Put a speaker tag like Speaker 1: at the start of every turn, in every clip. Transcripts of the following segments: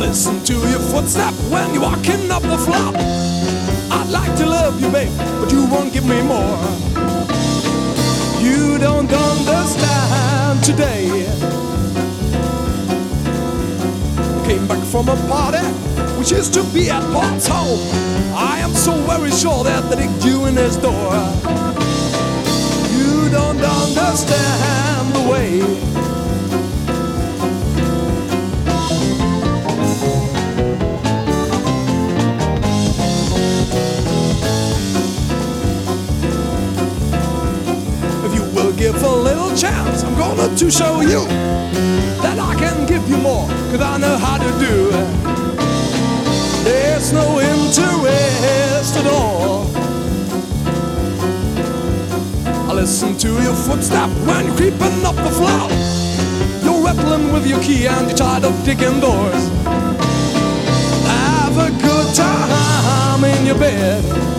Speaker 1: listen to your footstep when you're walking up the floor. I'd like to love you, babe, but you won't give me more. You don't understand today. Came back from a party which is to be at Paul's home. I am so very sure that they kicked you in his door. You don't understand the way. If you will give a little chance, I'm gonna to show you that I can give you more, 'cause I know how to do it. There's no interest at all. I listen to your footstep when you're creeping up the floor. You're rattling with your key and you're tired of digging doors. Have a good time in your bed.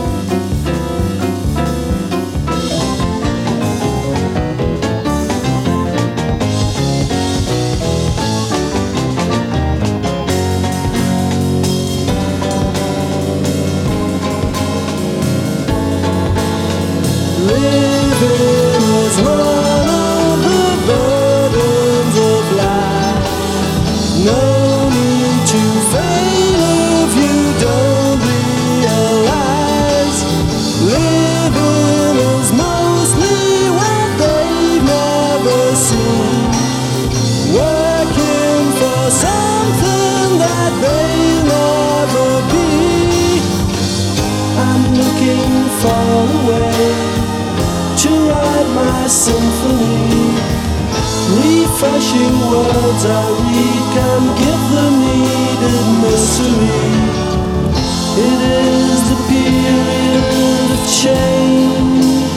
Speaker 2: Living is one of the burdens of life. No need to fail if you don't realize. Living is mostly what they've never seen. Working for something that they'll never be. I'm looking far away to write my symphony. Refreshing words I read can give the needed mystery. It is the period of change.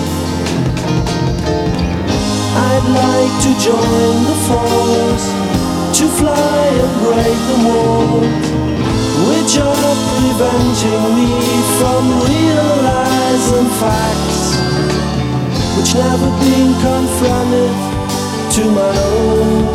Speaker 2: I'd like to join the force, to fly and break the walls which are preventing me from realizing facts which never been confronted to my own